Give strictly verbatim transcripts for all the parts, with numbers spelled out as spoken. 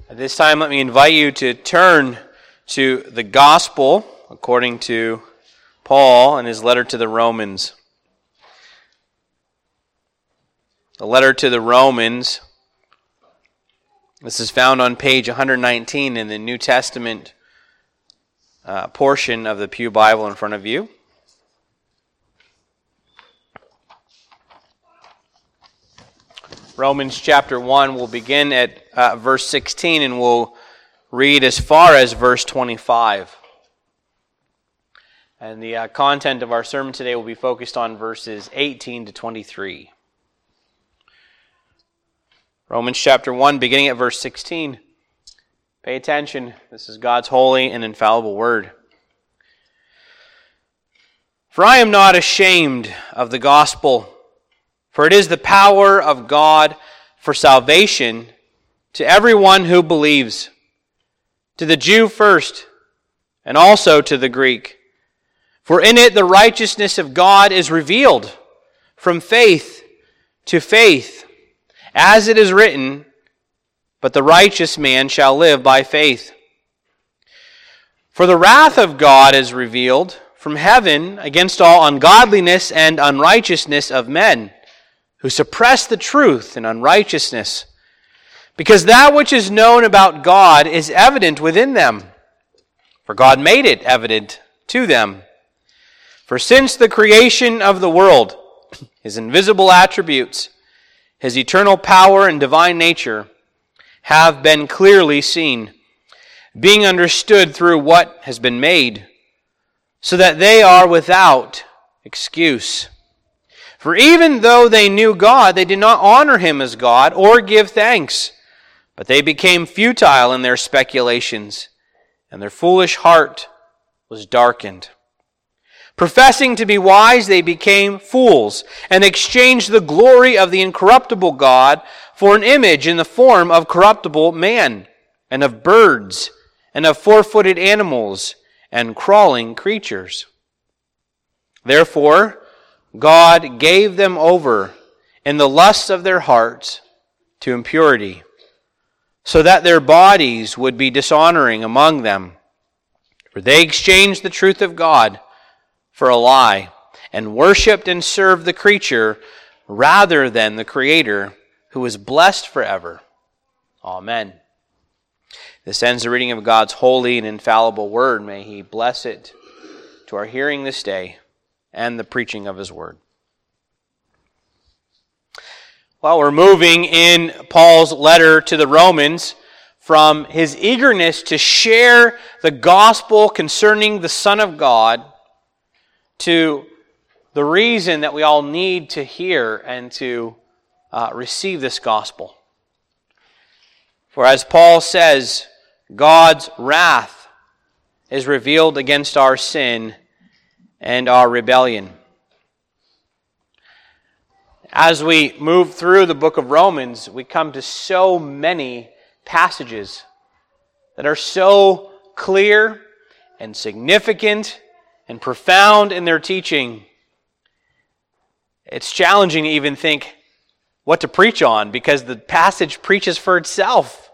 At this time, let me invite you to turn to the Gospel according to Paul in his letter to the Romans. The letter to the Romans. This is found on page one nineteen in the New Testament uh, portion of the Pew Bible in front of you. Romans chapter one, we'll begin at uh, verse sixteen and we'll read as far as verse twenty-five. And the uh, content of our sermon today will be focused on verses eighteen to twenty-three. Romans chapter one, beginning at verse sixteen. Pay attention. This is God's holy and infallible word. For I am not ashamed of the gospel, for it is the power of God for salvation to everyone who believes, to the Jew first, and also to the Greek. For in it the righteousness of God is revealed from faith to faith, as it is written, but the righteous man shall live by faith. For the wrath of God is revealed from heaven against all ungodliness and unrighteousness of men, who suppress the truth in unrighteousness, because that which is known about God is evident within them, for God made it evident to them. For since the creation of the world, His invisible attributes, His eternal power and divine nature, have been clearly seen, being understood through what has been made, so that they are without excuse. For even though they knew God, they did not honor Him as God or give thanks, but they became futile in their speculations, and their foolish heart was darkened. Professing to be wise, they became fools, and exchanged the glory of the incorruptible God for an image in the form of corruptible man, and of birds, and of four-footed animals, and crawling creatures. Therefore, God gave them over in the lusts of their hearts to impurity, so that their bodies would be dishonoring among them. For they exchanged the truth of God for a lie, and worshipped and served the creature rather than the Creator, who is blessed forever. Amen. This ends the reading of God's holy and infallible word. May He bless it to our hearing this day and the preaching of His word. Well, we're moving in Paul's letter to the Romans from his eagerness to share the gospel concerning the Son of God to the reason that we all need to hear and to uh, receive this gospel. For as Paul says, God's wrath is revealed against our sin and our rebellion. As we move through the book of Romans, we come to so many passages that are so clear and significant and profound in their teaching. It's challenging to even think what to preach on because the passage preaches for itself.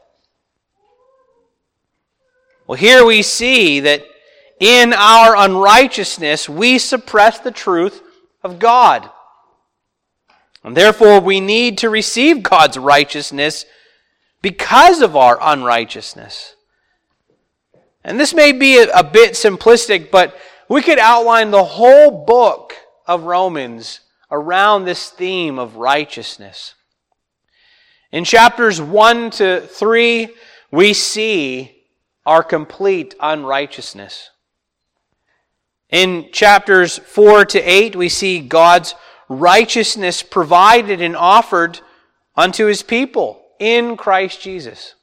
Well, here we see that in our unrighteousness, we suppress the truth of God. And therefore, we need to receive God's righteousness because of our unrighteousness. And this may be a, a bit simplistic, but we could outline the whole book of Romans around this theme of righteousness. In chapters one to three, we see our complete unrighteousness. In chapters four to eight, we see God's righteousness provided and offered unto His people in Christ Jesus.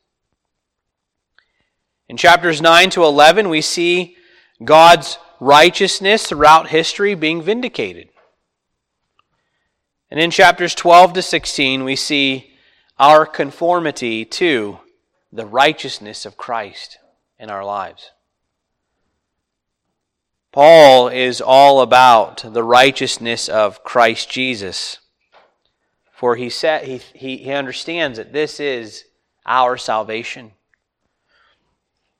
In chapters nine to eleven, we see God's righteousness throughout history being vindicated. And in chapters twelve to sixteen, we see our conformity to the righteousness of Christ in our lives. Paul is all about the righteousness of Christ Jesus. For he said he, he, he understands that this is our salvation.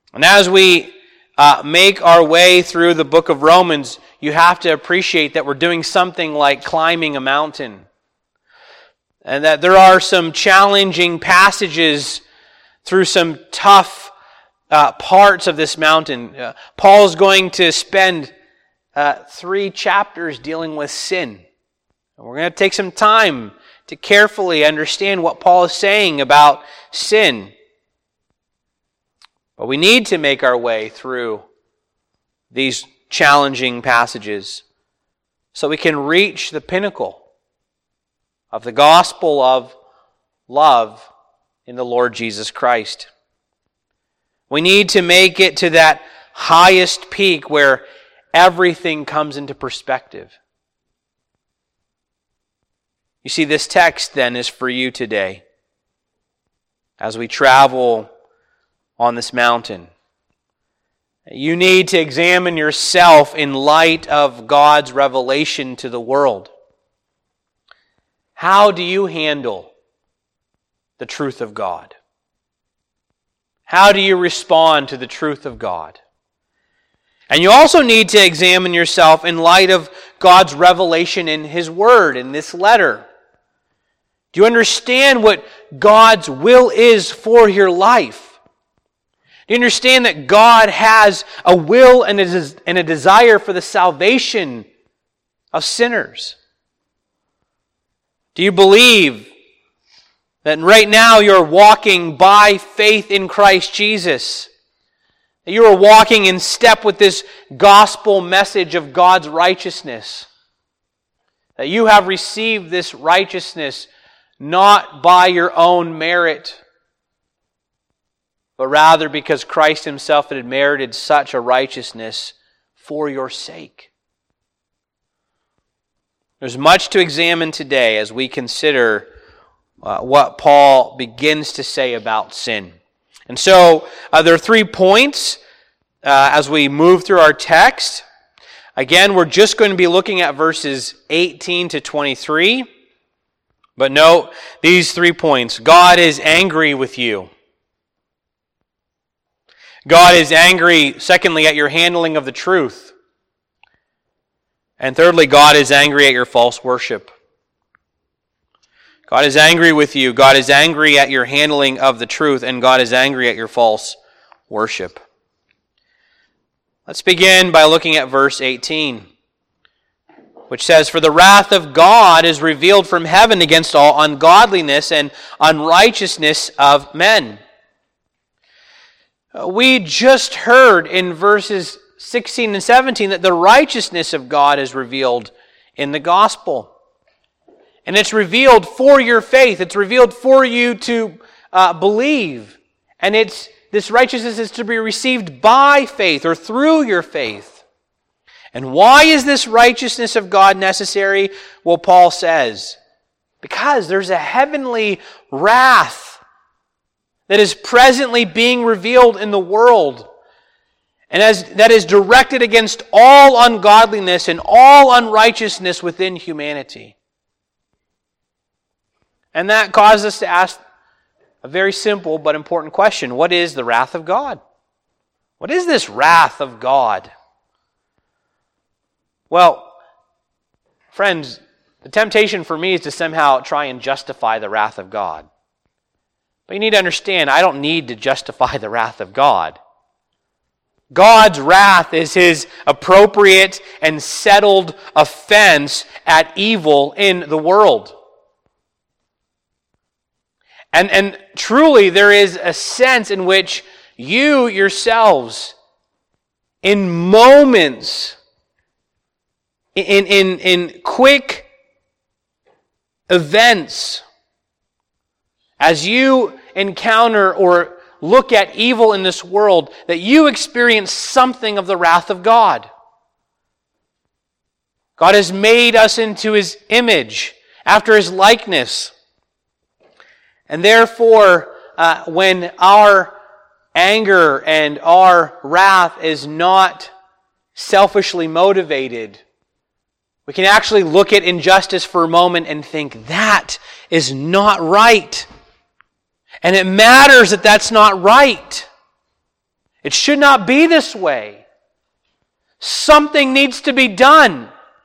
And as we uh, make our way through the book of Romans, you have to appreciate that we're doing something like climbing a mountain. And that there are some challenging passages through some tough uh, parts of this mountain. Uh, Paul's going to spend uh, three chapters dealing with sin. And we're going to take some time to carefully understand what Paul is saying about sin. But we need to make our way through these challenging passages so we can reach the pinnacle of the gospel of love in the Lord Jesus Christ. We need to make it to that highest peak where everything comes into perspective. You see, this text then is for you today as we travel on this mountain. You need to examine yourself in light of God's revelation to the world. How do you handle the truth of God? How do you respond to the truth of God? And you also need to examine yourself in light of God's revelation in His Word, in this letter. Do you understand what God's will is for your life? Do you understand that God has a will and a, and a desire for the salvation of sinners? Do you believe that right now you're walking by faith in Christ Jesus? That you are walking in step with this gospel message of God's righteousness? That you have received this righteousness not by your own merit, but rather because Christ Himself had merited such a righteousness for your sake? There's much to examine today as we consider uh, what Paul begins to say about sin. And so uh, there are three points uh, as we move through our text. Again, we're just going to be looking at verses eighteen to twenty-three. But note these three points. God is angry with you. God is angry, secondly, at your handling of the truth. And thirdly, God is angry at your false worship. God is angry with you. God is angry at your handling of the truth. And God is angry at your false worship. Let's begin by looking at verse eighteen, which says, "For the wrath of God is revealed from heaven against all ungodliness and unrighteousness of men." We just heard in verses sixteen and seventeen that the righteousness of God is revealed in the gospel. And it's revealed for your faith. It's revealed for you to uh, believe. And it's this righteousness is to be received by faith or through your faith. And why is this righteousness of God necessary? Well, Paul says, because there's a heavenly wrath that is presently being revealed in the world. And as that is directed against all ungodliness and all unrighteousness within humanity. And that causes us to ask a very simple but important question. What is the wrath of God? What is this wrath of God? Well, friends, the temptation for me is to somehow try and justify the wrath of God. But you need to understand, I don't need to justify the wrath of God. God's wrath is His appropriate and settled offense at evil in the world. And, and truly there is a sense in which you yourselves, in moments, in, in, in quick events, as you encounter or look at evil in this world, that you experience something of the wrath of God. God has made us into His image, after His likeness. And therefore, uh, when our anger and our wrath is not selfishly motivated, we can actually look at injustice for a moment and think, that is not right. And it matters that that's not right. It should not be this way. Something needs to be done.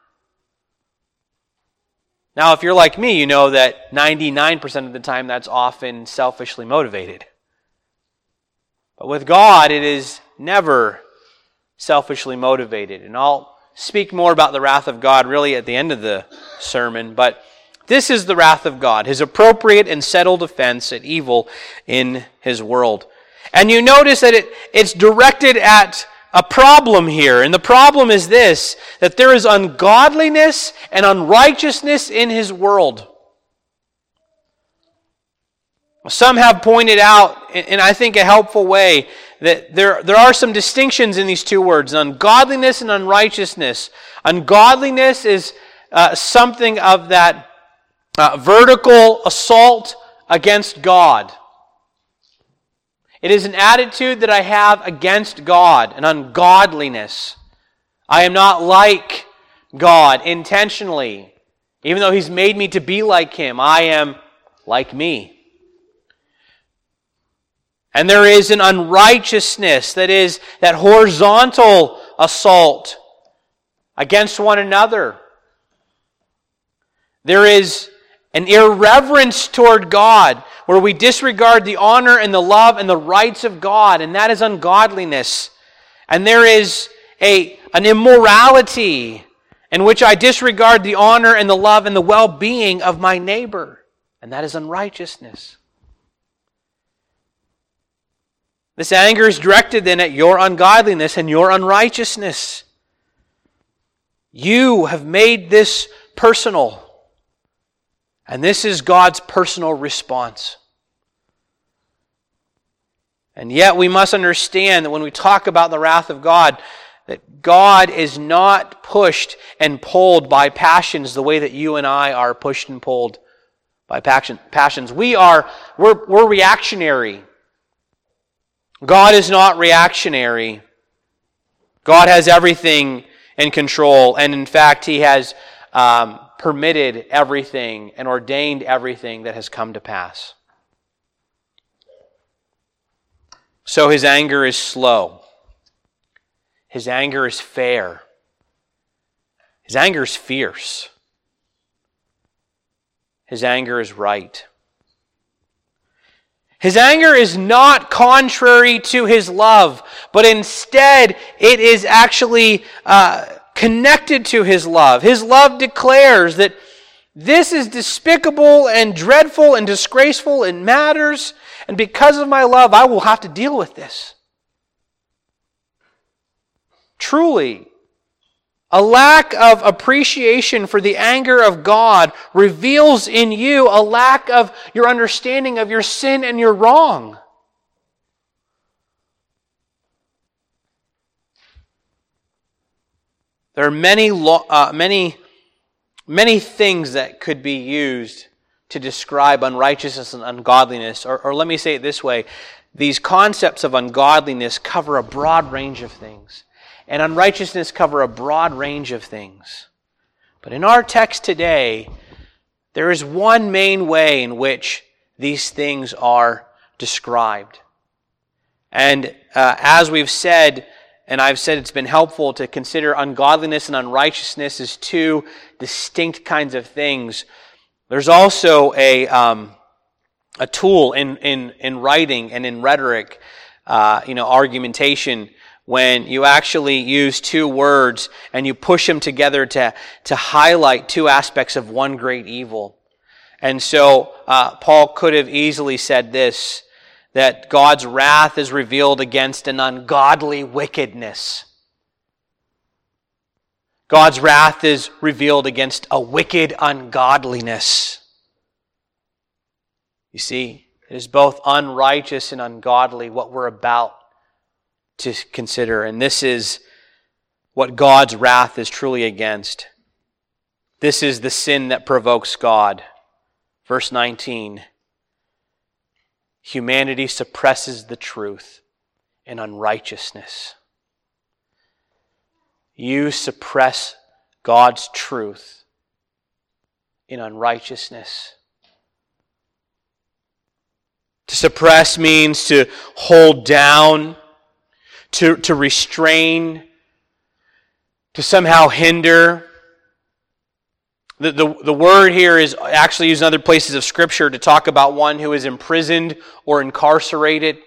Now, if you're like me, you know that ninety-nine percent of the time that's often selfishly motivated. But with God, it is never selfishly motivated. And I'll speak more about the wrath of God really at the end of the sermon, but this is the wrath of God, His appropriate and settled offense at evil in His world. And you notice that it, it's directed at a problem here. And the problem is this, that there is ungodliness and unrighteousness in His world. Some have pointed out, in I think a helpful way, that there, there are some distinctions in these two words, ungodliness and unrighteousness. Ungodliness is uh, something of that uh, vertical assault against God. It is an attitude that I have against God, an ungodliness. I am not like God intentionally. Even though He's made me to be like Him, I am like me. And there is an unrighteousness, that is, that horizontal assault against one another. There is an irreverence toward God, where we disregard the honor and the love and the rights of God, and that is ungodliness. And there is a, an immorality in which I disregard the honor and the love and the well-being of my neighbor, and that is unrighteousness. This anger is directed then at your ungodliness and your unrighteousness. You have made this personal. And this is God's personal response. And yet we must understand that when we talk about the wrath of God, that God is not pushed and pulled by passions the way that you and I are pushed and pulled by passions. We are, we're, we're reactionary. God is not reactionary. God has everything in control, and in fact, He has um, permitted everything and ordained everything that has come to pass. So His anger is slow. His anger is fair. His anger is fierce. His anger is right. His anger is not contrary to His love, but instead it is actually uh, connected to His love. His love declares that this is despicable and dreadful and disgraceful and matters, and because of my love, I will have to deal with this. Truly, a lack of appreciation for the anger of God reveals in you a lack of your understanding of your sin and your wrong. There are many, uh, many, many things that could be used to describe unrighteousness and ungodliness. Or, or let me say it this way. These concepts of ungodliness cover a broad range of things. And unrighteousness cover a broad range of things. But in our text today, there is one main way in which these things are described. And uh, as we've said, and I've said it's been helpful to consider ungodliness and unrighteousness as two distinct kinds of things. There's also a um, a tool in, in, in writing and in rhetoric, uh, you know, argumentation, when you actually use two words and you push them together to, to highlight two aspects of one great evil. And so uh, Paul could have easily said this, that God's wrath is revealed against an ungodly wickedness. God's wrath is revealed against a wicked ungodliness. You see, it is both unrighteous and ungodly what we're about to consider. And this is what God's wrath is truly against. This is the sin that provokes God. Verse nineteen. Humanity suppresses the truth in unrighteousness. You suppress God's truth in unrighteousness. To suppress means to hold down, to, to restrain, to somehow hinder. The, the, the word here is actually used in other places of Scripture to talk about one who is imprisoned or incarcerated.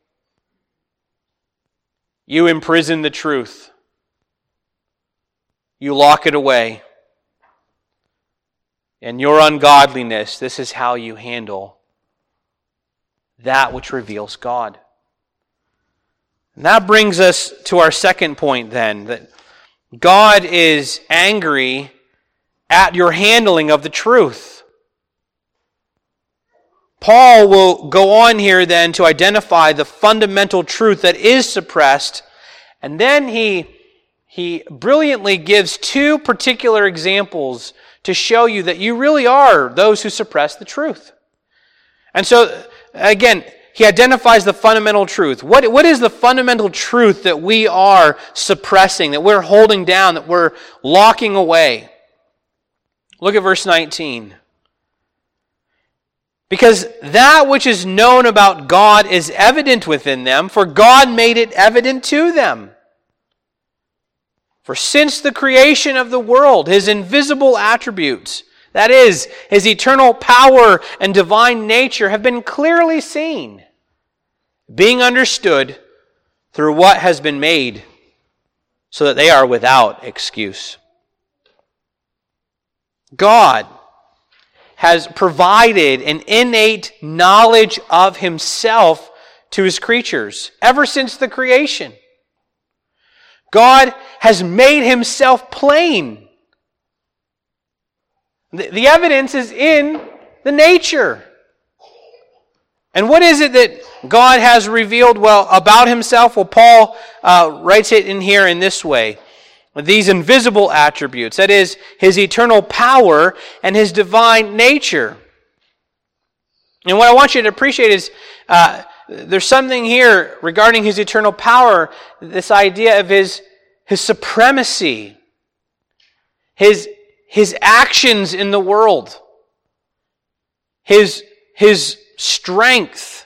You imprison the truth. You lock it away. And your ungodliness, this is how you handle that which reveals God. And that brings us to our second point then, that God is angry at your handling of the truth. Paul will go on here then to identify the fundamental truth that is suppressed, and then he, he brilliantly gives two particular examples to show you that you really are those who suppress the truth. And so, again, he identifies the fundamental truth. What, what is the fundamental truth that we are suppressing, that we're holding down, that we're locking away? Look at verse nineteen. Because that which is known about God is evident within them, for God made it evident to them. For since the creation of the world, His invisible attributes, that is, His eternal power and divine nature, have been clearly seen, being understood through what has been made, so that they are without excuse. God has provided an innate knowledge of Himself to His creatures ever since the creation. God has made Himself plain. The, the evidence is in the nature. And what is it that God has revealed well about Himself? Well, Paul uh, writes it in here in this way. These invisible attributes, that is, His eternal power and His divine nature. And what I want you to appreciate is uh, there's something here regarding His eternal power, this idea of His, his supremacy, His, his actions in the world, His, his strength.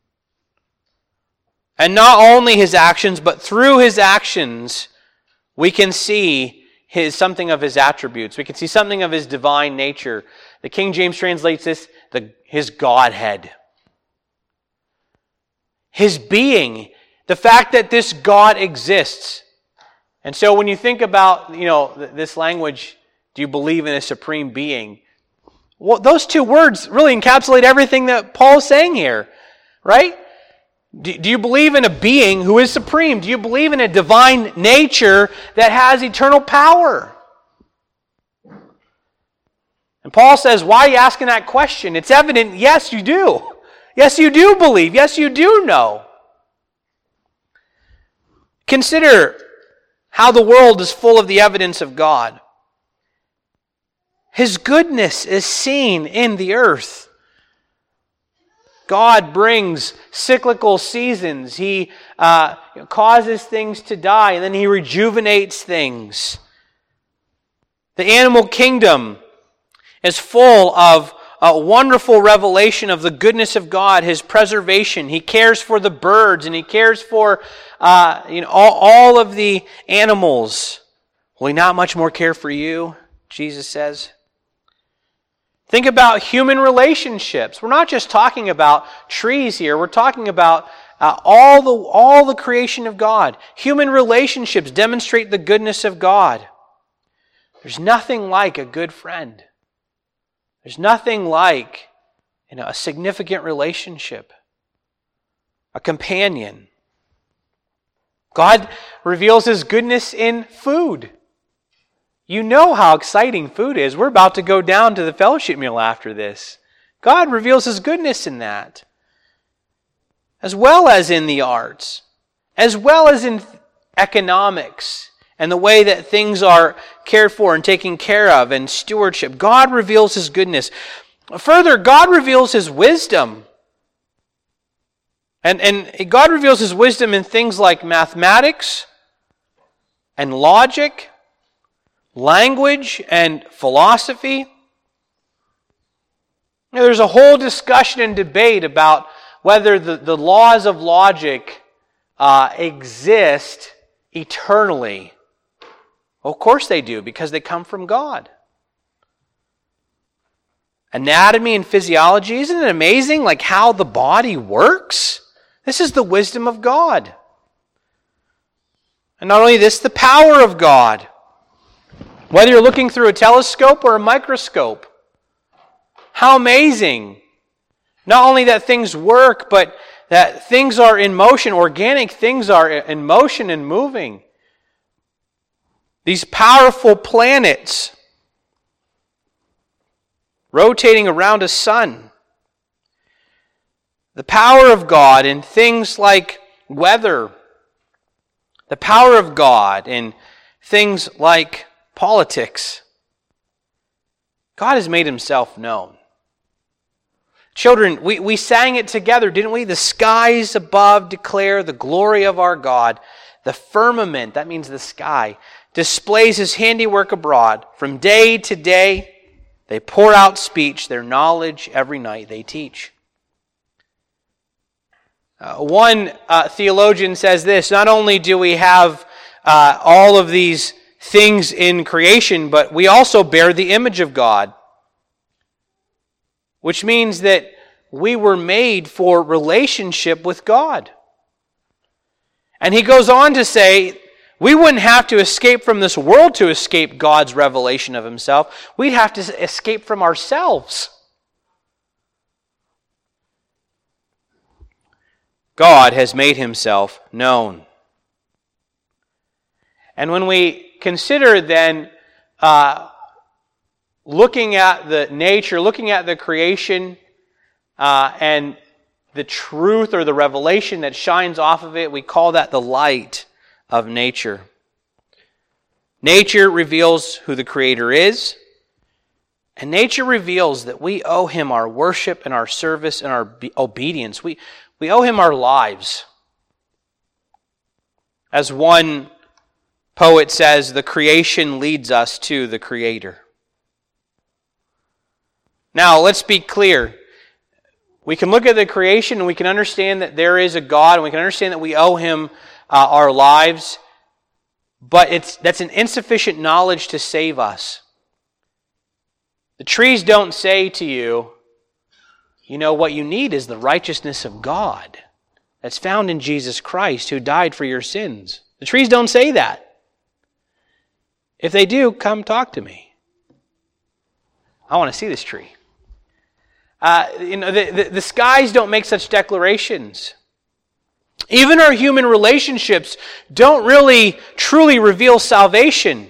And not only His actions, but through His actions, we can see his, something of His attributes. We can see something of His divine nature. The King James translates this, the, His Godhead. His being, the fact that this God exists. And so when you think about, you know, this language, do you believe in a supreme being? Well, those two words really encapsulate everything that Paul's saying here, right? Do, do you believe in a being who is supreme? Do you believe in a divine nature that has eternal power? And Paul says, why are you asking that question? It's evident, yes, you do. Yes, you do believe. Yes, you do know. Consider how the world is full of the evidence of God. His goodness is seen in the earth. God brings cyclical seasons. He uh, causes things to die, and then He rejuvenates things. The animal kingdom is full of a wonderful revelation of the goodness of God, His preservation. He cares for the birds, and He cares for uh, you know all, all of the animals. Will He not much more care for you? Jesus says. Think about human relationships. We're not just talking about trees here. We're talking about uh, all the all the creation of God. Human relationships demonstrate the goodness of God. There's nothing like a good friend. There's nothing like, you know, a significant relationship, a companion. God reveals His goodness in food. You know how exciting food is. We're about to go down to the fellowship meal after this. God reveals His goodness in that, as well as in the arts, as well as in economics and the way that things are cared for and taken care of and stewardship. God reveals His goodness. Further, God reveals His wisdom. And, and God reveals His wisdom in things like mathematics and logic, language and philosophy. You know, there's a whole discussion and debate about whether the, the laws of logic uh, exist eternally? Well, of course they do, because they come from God. Anatomy and physiology, isn't it amazing, like how the body works? This is the wisdom of God. And not only this, the power of God. Whether you're looking through a telescope or a microscope. How amazing. Not only that things work, but that things are in motion. Organic things are in motion and moving. These powerful planets rotating around a sun. The power of God in things like weather. The power of God in things like politics. God has made himself known. Children, we, we sang it together, didn't we? The skies above declare the glory of our God. The firmament, that means the sky, displays his handiwork abroad. From day to day, they pour out speech, their knowledge every night they teach. Uh, one uh, theologian says this, not only do we have uh, all of these things in creation, but we also bear the image of God, which means that we were made for relationship with God. And he goes on to say, we wouldn't have to escape from this world to escape God's revelation of himself. We'd have to escape from ourselves. God has made himself known. And when we consider then uh, looking at the nature, looking at the creation, uh, and the truth or the revelation that shines off of it, we call that the light of nature. Nature reveals who the Creator is, and nature reveals that we owe him our worship and our service and our be- obedience. We, we owe him our lives. As one poet says, the creation leads us to the Creator. Now, let's be clear. We can look at the creation and we can understand that there is a God, and we can understand that we owe him uh, our lives, but it's that's an insufficient knowledge to save us. The trees don't say to you, you know, what you need is the righteousness of God that's found in Jesus Christ, who died for your sins. The trees don't say that. If they do, come talk to me. I want to see this tree. Uh, you know, the, the, the skies don't make such declarations. Even our human relationships don't really truly reveal salvation.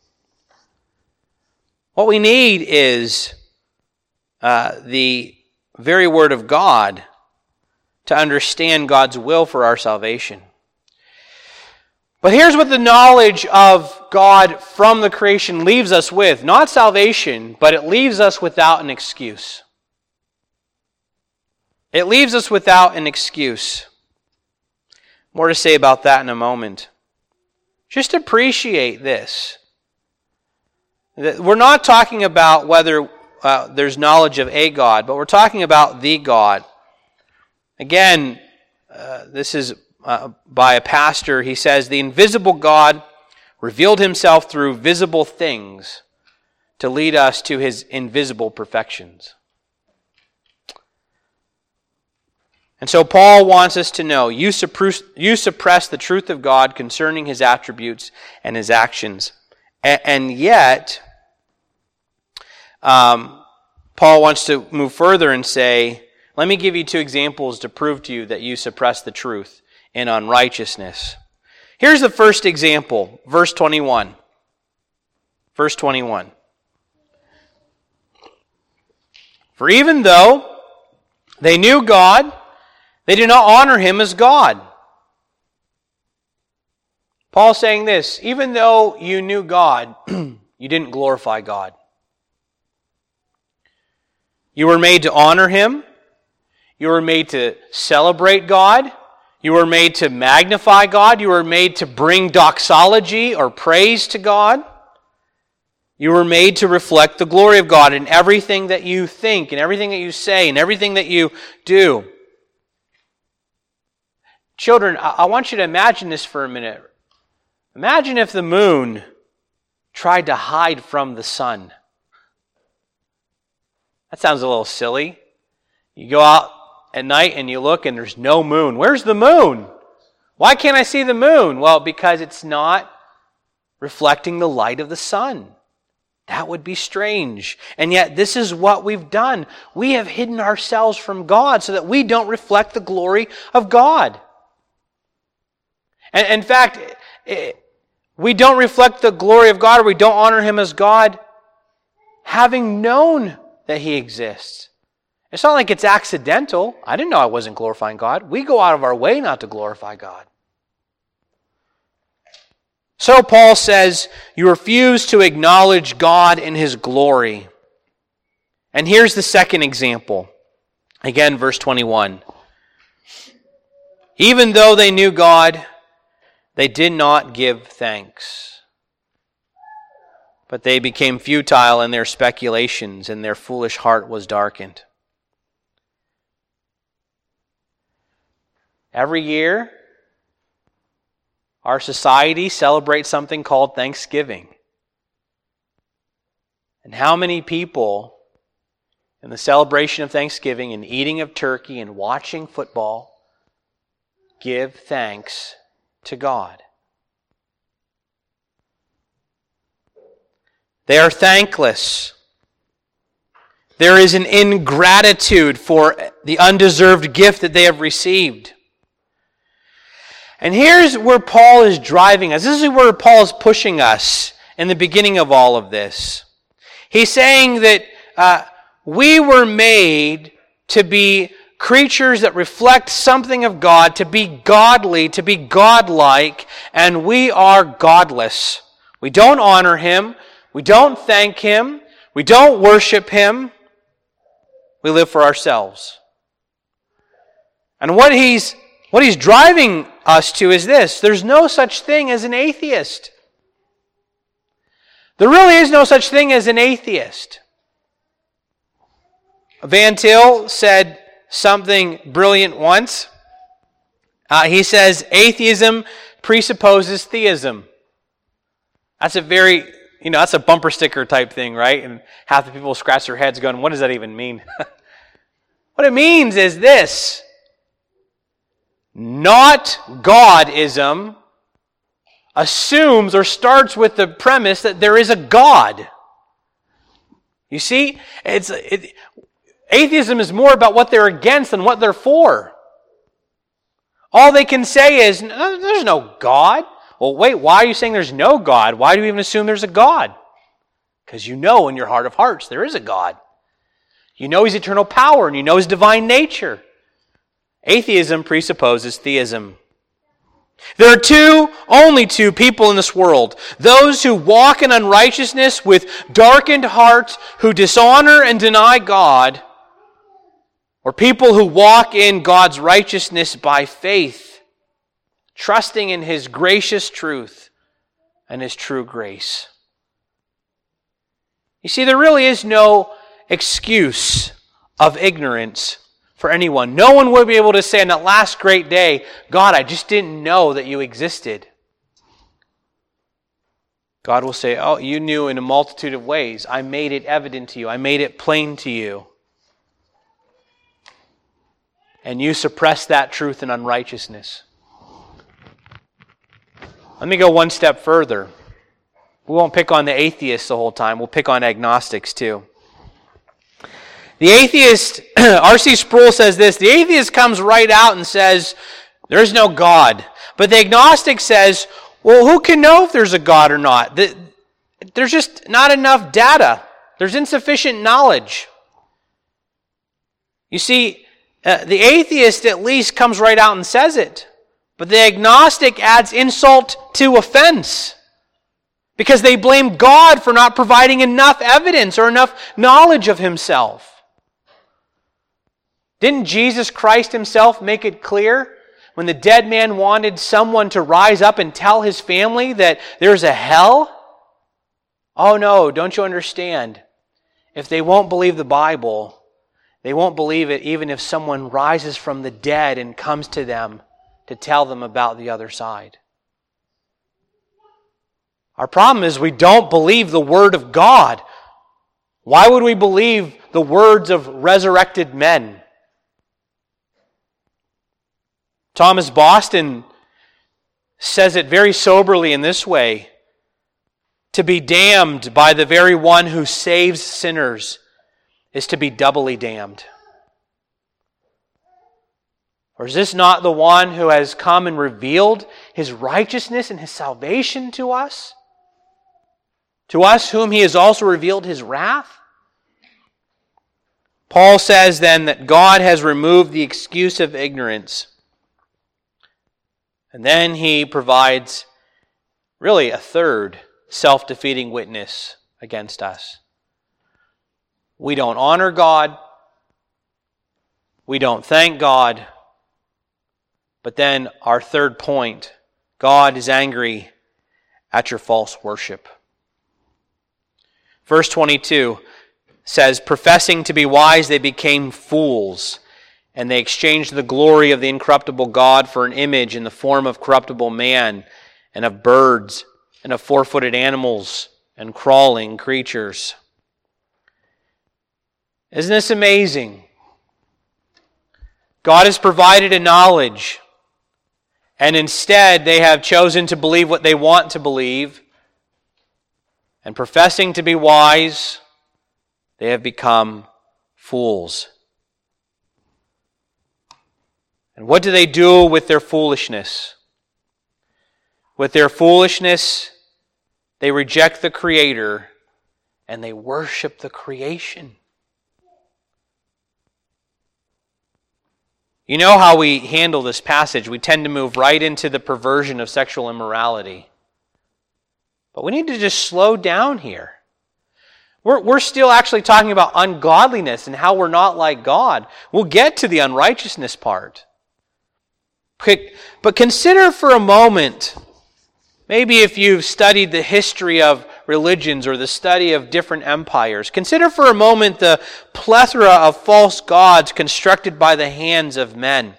What we need is uh, the very Word of God to understand God's will for our salvation. But here's what the knowledge of God from the creation leaves us with. Not salvation, but it leaves us without an excuse. It leaves us without an excuse. More to say about that in a moment. Just appreciate this. We're not talking about whether uh, there's knowledge of a God, but we're talking about the God. Again, uh, this is uh, by a pastor. He says, the invisible God revealed himself through visible things to lead us to his invisible perfections. And so Paul wants us to know, you suppress, you suppress the truth of God concerning his attributes and his actions. And, and yet, um, Paul wants to move further and say, let me give you two examples to prove to you that you suppress the truth in unrighteousness. Here's the first example, verse twenty-one. Verse twenty-one. For even though they knew God, they do not honor him as God. Paul's saying this, even though you knew God, you didn't glorify God. You were made to honor him. You were made to celebrate God. You were made to magnify God. You were made to bring doxology or praise to God. You were made to reflect the glory of God in everything that you think, and everything that you say, and everything that you do. Children, I, I want you to imagine this for a minute. Imagine if the moon tried to hide from the sun. That sounds a little silly. You go out at night and you look and there's no moon. Where's the moon? Why can't I see the moon? Well, because it's not reflecting the light of the sun. That would be strange. And yet this is what we've done. We have hidden ourselves from God so that we don't reflect the glory of God. And in fact, we don't reflect the glory of God, or we don't honor Him as God, having known that He exists. It's not like it's accidental. I didn't know I wasn't glorifying God. We go out of our way not to glorify God. So Paul says, you refuse to acknowledge God in His glory. And here's the second example. Again, verse twenty-one. Even though they knew God, they did not give thanks. But they became futile in their speculations, and their foolish heart was darkened. Every year, our society celebrates something called Thanksgiving. And how many people in the celebration of Thanksgiving and eating of turkey and watching football give thanks to God? They are thankless. There is an ingratitude for the undeserved gift that they have received. And here's where Paul is driving us. This is where Paul is pushing us in the beginning of all of this. He's saying that uh, we were made to be creatures that reflect something of God, to be godly, to be godlike, and we are godless. We don't honor Him. We don't thank Him. We don't worship Him. We live for ourselves. And what he's what he's driving us to is this. There's no such thing as an atheist. There really is no such thing as an atheist. Van Til said something brilliant once. Uh, he says, atheism presupposes theism. That's a very, you know, that's a bumper sticker type thing, right? And half the people scratch their heads going, what does that even mean? What it means is this. Not Godism assumes or starts with the premise that there is a God. You see, it's it, atheism is more about what they're against than what they're for. All they can say is, no, there's no God. Well, wait, why are you saying there's no God? Why do you even assume there's a God? Because you know in your heart of hearts there is a God. You know His eternal power and you know His divine nature. Atheism presupposes theism. There are two, only two people in this world. Those who walk in unrighteousness with darkened hearts, who dishonor and deny God, or people who walk in God's righteousness by faith, trusting in His gracious truth and His true grace. You see, there really is no excuse of ignorance for anyone. No one would be able to say on that last great day, God, I just didn't know that you existed. God will say, oh, you knew in a multitude of ways. I made it evident to you. I made it plain to you. And you suppressed that truth in unrighteousness. Let me go one step further. We won't pick on the atheists the whole time. We'll pick on agnostics too. The atheist, R C Sproul says this, the atheist comes right out and says, there's no God. But the agnostic says, well, who can know if there's a God or not? There's just not enough data. There's insufficient knowledge. You see, uh, the atheist at least comes right out and says it. But the agnostic adds insult to offense. Because they blame God for not providing enough evidence or enough knowledge of Himself. Didn't Jesus Christ Himself make it clear when the dead man wanted someone to rise up and tell his family that there's a hell? Oh no, don't you understand? If they won't believe the Bible, they won't believe it even if someone rises from the dead and comes to them to tell them about the other side. Our problem is we don't believe the Word of God. Why would we believe the words of resurrected men? Thomas Boston says it very soberly in this way: to be damned by the very one who saves sinners is to be doubly damned. Or is this not the one who has come and revealed His righteousness and His salvation to us? To us whom He has also revealed His wrath? Paul says then that God has removed the excuse of ignorance. And then he provides really a third self-defeating witness against us. We don't honor God. We don't thank God. But then our third point, God is angry at your false worship. Verse twenty-two says, professing to be wise, they became fools, and they exchanged the glory of the incorruptible God for an image in the form of corruptible man, and of birds, and of four-footed animals, and crawling creatures. Isn't this amazing? God has provided a knowledge, and instead they have chosen to believe what they want to believe, and professing to be wise, they have become fools. And what do they do with their foolishness? With their foolishness, they reject the Creator and they worship the creation. You know how we handle this passage. We tend to move right into the perversion of sexual immorality. But we need to just slow down here. We're, we're still actually talking about ungodliness and how we're not like God. We'll get to the unrighteousness part. But consider for a moment, maybe if you've studied the history of religions or the study of different empires, consider for a moment the plethora of false gods constructed by the hands of men.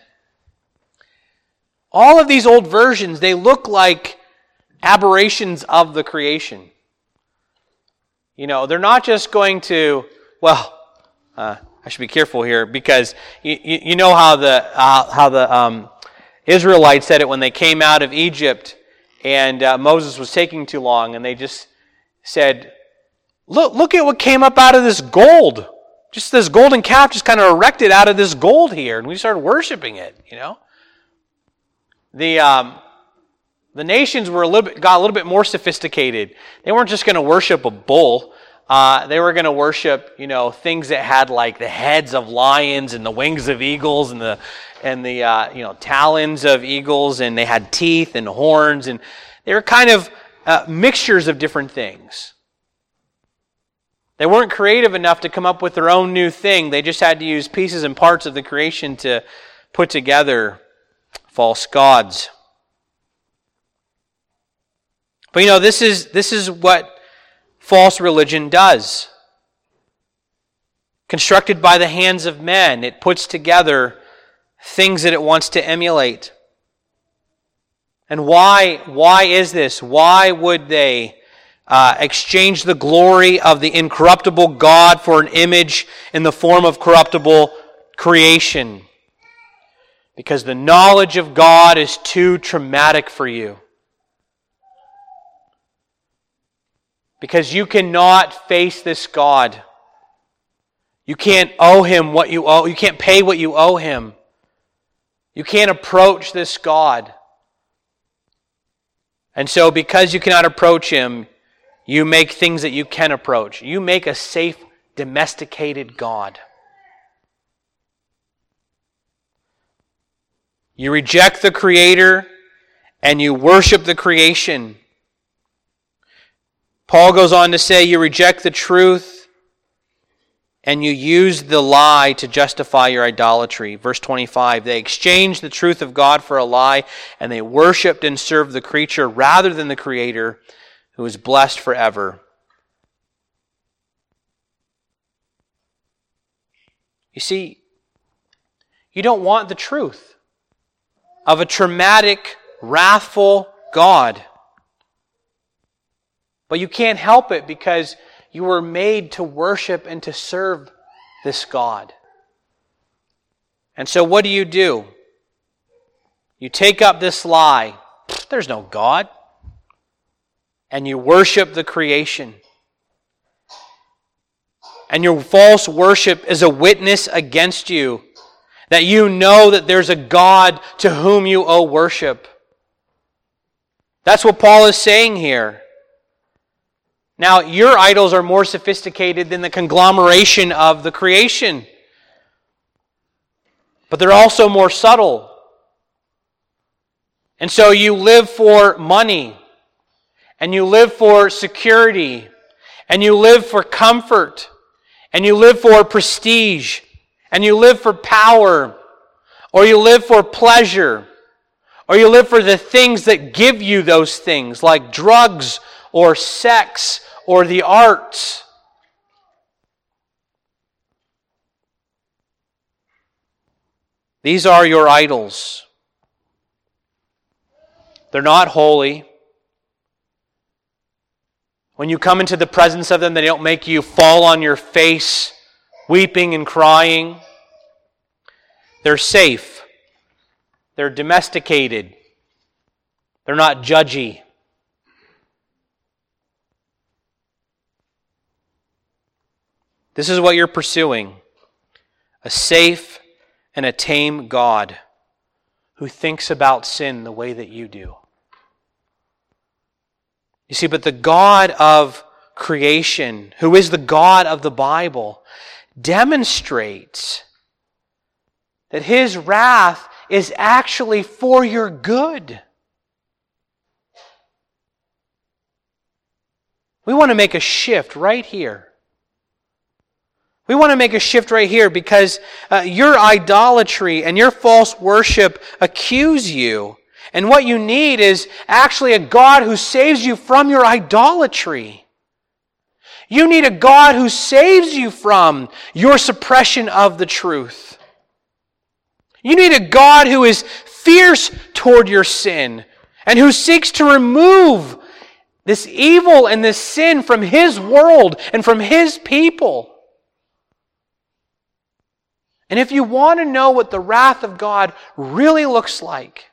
All of these old versions, they look like aberrations of the creation. You know, they're not just going to, well, uh, I should be careful here because you, you, you know how the uh, how the um, Israelites said it when they came out of Egypt and uh, Moses was taking too long, and they just said, look, look at what came up out of this gold. Just this golden calf just kind of erected out of this gold here, and we started worshiping it, you know. The um, the nations were a little bit, got a little bit more sophisticated. They weren't just going to worship a bull. Uh, they were going to worship, you know, things that had like the heads of lions and the wings of eagles and the and the uh, you know talons of eagles, and they had teeth and horns, and they were kind of uh, mixtures of different things. They weren't creative enough to come up with their own new thing. They just had to use pieces and parts of the creation to put together false gods. But you know, this is this is what false religion does. Constructed by the hands of men, it puts together things that it wants to emulate. And why why is this? Why would they uh, exchange the glory of the incorruptible God for an image in the form of corruptible creation? Because the knowledge of God is too traumatic for you. Because you cannot face this God. You can't owe Him what you owe. You can't pay what you owe Him. You can't approach this God. And so because you cannot approach Him, you make things that you can approach. You make a safe, domesticated God. You reject the Creator and you worship the creation. Paul goes on to say you reject the truth and you use the lie to justify your idolatry. Verse twenty-five, they exchanged the truth of God for a lie, and they worshipped and served the creature rather than the Creator, who is blessed forever. You see, you don't want the truth. of a traumatic, wrathful God. But you can't help it because you were made to worship and to serve this God. And so what do you do? You take up this lie. There's no God. And you worship the creation. And your false worship is a witness against you that you know that there's a God to whom you owe worship. That's what Paul is saying here. Now, your idols are more sophisticated than the conglomeration of the creation. But they're also more subtle. And so you live for money, and you live for security, and you live for comfort, and you live for prestige, and you live for power, or you live for pleasure, or you live for the things that give you those things, like drugs or sex or the arts. These are your idols. They're not holy. When you come into the presence of them, they don't make you fall on your face, weeping and crying. They're safe. They're domesticated. They're not judgy. This is what you're pursuing. A safe and a tame God who thinks about sin the way that you do. You see, but the God of creation, who is the God of the Bible, demonstrates that His wrath is actually for your good. We want to make a shift right here. We want to make a shift right here because uh, your idolatry and your false worship accuse you. And what you need is actually a God who saves you from your idolatry. You need a God who saves you from your suppression of the truth. You need a God who is fierce toward your sin and who seeks to remove this evil and this sin from His world and from His people. And if you want to know what the wrath of God really looks like,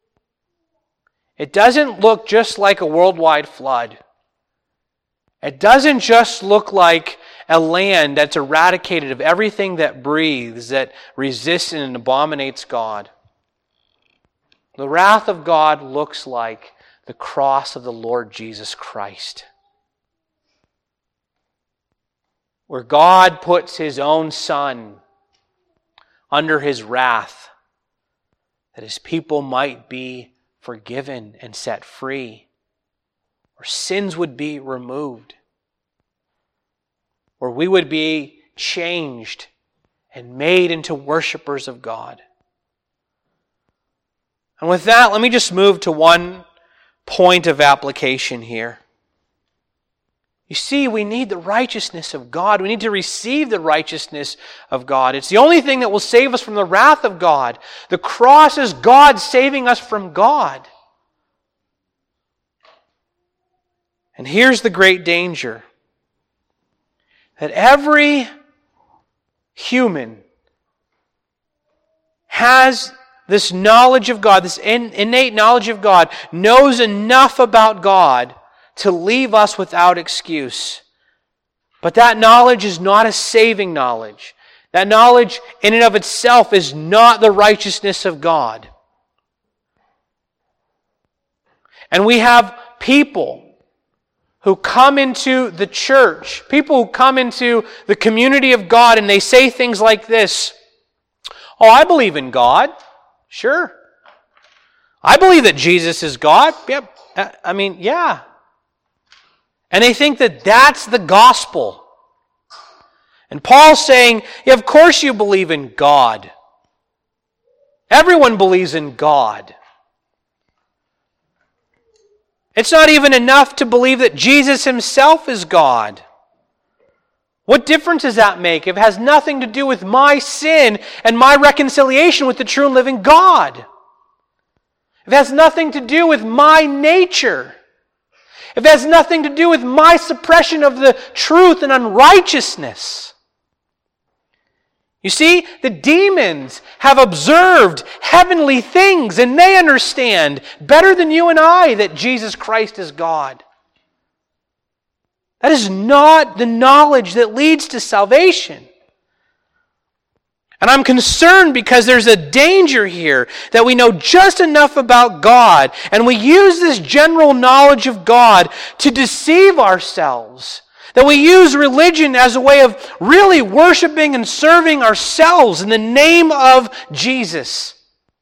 it doesn't look just like a worldwide flood. It doesn't just look like a land that's eradicated of everything that breathes, that resists and abominates God. The wrath of God looks like the cross of the Lord Jesus Christ, where God puts His own Son under His wrath, that His people might be forgiven and set free, where sins would be removed, where we would be changed and made into worshipers of God. And with that, let me just move to one point of application here. You see, we need the righteousness of God. We need to receive the righteousness of God. It's the only thing that will save us from the wrath of God. The cross is God saving us from God. And here's the great danger. That every human has this knowledge of God, this innate knowledge of God, knows enough about God to leave us without excuse. But that knowledge is not a saving knowledge. That knowledge in and of itself is not the righteousness of God. And we have people who come into the church, people who come into the community of God, and they say things like this: "Oh, I believe in God. Sure. I believe that Jesus is God. Yep. I mean, yeah." And they think that that's the gospel. And Paul's saying, yeah, of course you believe in God. Everyone believes in God. It's not even enough to believe that Jesus Himself is God. What difference does that make if it has nothing to do with my sin and my reconciliation with the true and living God? if it has nothing to do with my nature, if it has nothing to do with my suppression of the truth and unrighteousness. You see, the demons have observed heavenly things, and they understand better than you and I that Jesus Christ is God. That is not the knowledge that leads to salvation. And I'm concerned because there's a danger here that we know just enough about God, and we use this general knowledge of God to deceive ourselves. That we use religion as a way of really worshiping and serving ourselves in the name of Jesus.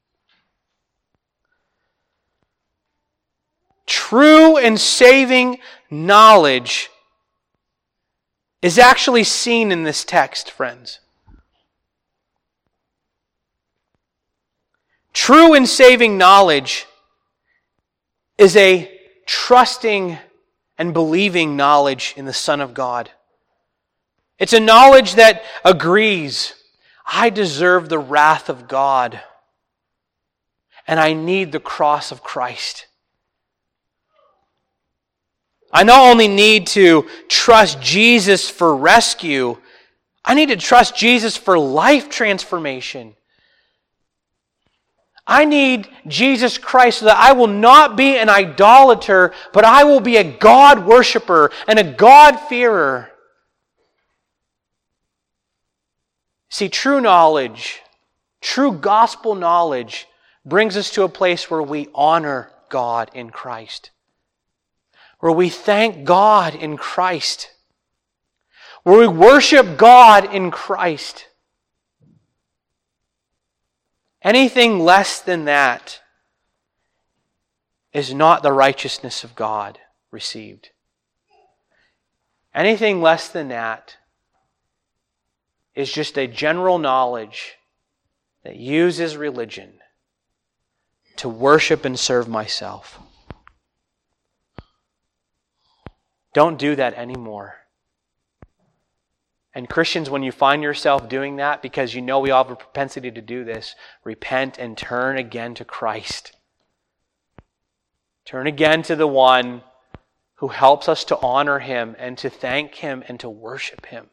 True and saving knowledge is actually seen in this text, friends. True and saving knowledge is a trusting and believing knowledge in the Son of God. It's a knowledge that agrees, I deserve the wrath of God, and I need the cross of Christ. I not only need to trust Jesus for rescue, I need to trust Jesus for life transformation. I need Jesus Christ so that I will not be an idolater, but I will be a God worshiper and a God-fearer. See, true knowledge, true gospel knowledge brings us to a place where we honor God in Christ, where we thank God in Christ, where we worship God in Christ. Anything less than that is not the righteousness of God received. Anything less than that is just a general knowledge that uses religion to worship and serve myself. Don't do that anymore. And Christians, when you find yourself doing that, because you know we all have a propensity to do this, repent and turn again to Christ. Turn again to the one who helps us to honor Him and to thank Him and to worship Him.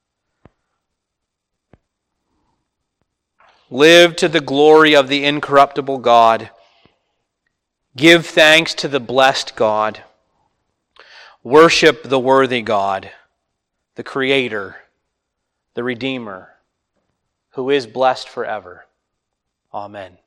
Live to the glory of the incorruptible God. Give thanks to the blessed God. Worship the worthy God, the Creator, the Redeemer, who is blessed forever. Amen.